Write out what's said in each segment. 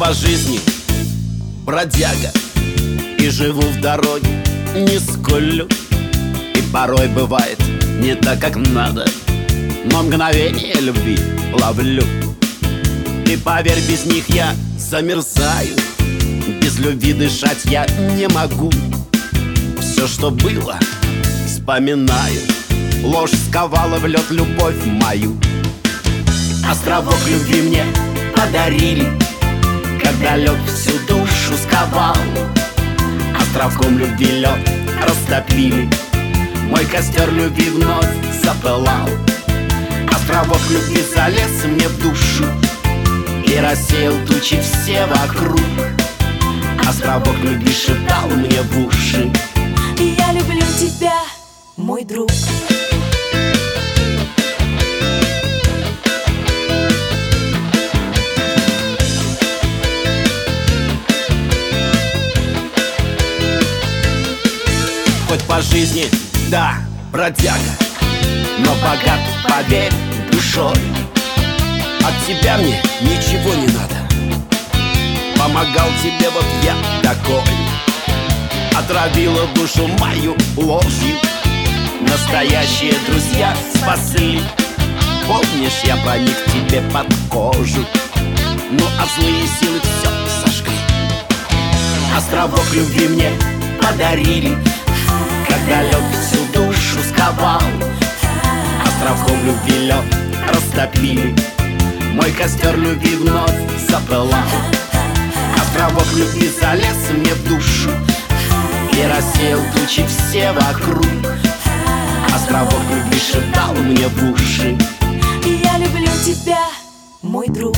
по жизни бродяга и живу в дороге, не скулю. И порой бывает не так, как надо, но мгновение любви ловлю. И поверь, без них я замерзаю, без любви дышать я не могу. Все, что было, вспоминаю, ложь сковала в лед любовь мою. Островок любви мне подарили, когда лед всю душу сковал. Островком любви лед растопили, мой костер любви вновь запылал. Островок любви залез мне в душу и рассеял тучи все вокруг. Островок любви шептал мне в уши: я люблю тебя, мой друг. Хоть по жизни, да, бродяга, но богат, поверь, душой. От тебя мне ничего не надо, помогал тебе вот я такой. Отравила душу мою ложью, настоящие друзья спасли. Помнишь, я проник тебе под кожу, ну а злые силы все сожгли. Островок любви мне подарили, когда лед всю душу сковал. Островком любви лед растопили, мой костер любви вновь запылал. Островок любви залез мне в душу и рассеял тучи все вокруг. Островок любви шептал мне в уши: я люблю тебя, мой друг.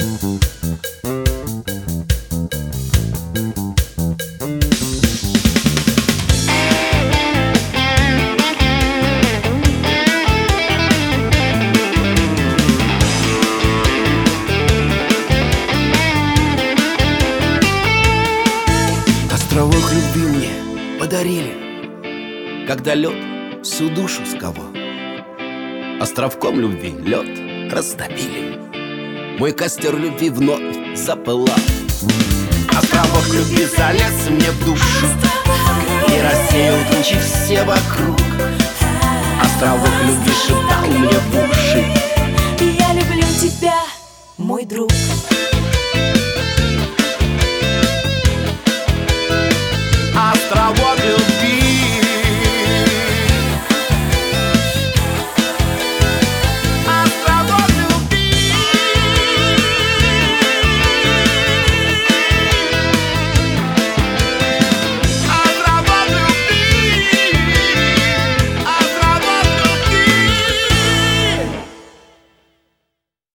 Островок любви мне подарили, когда лед всю душу сковал. Островком любви лед растопили, мой костер любви вновь запылал. Островок любви залез мне в душу и рассеял тучи все вокруг. Островок любви шептал мне в уши: я люблю тебя, мой друг.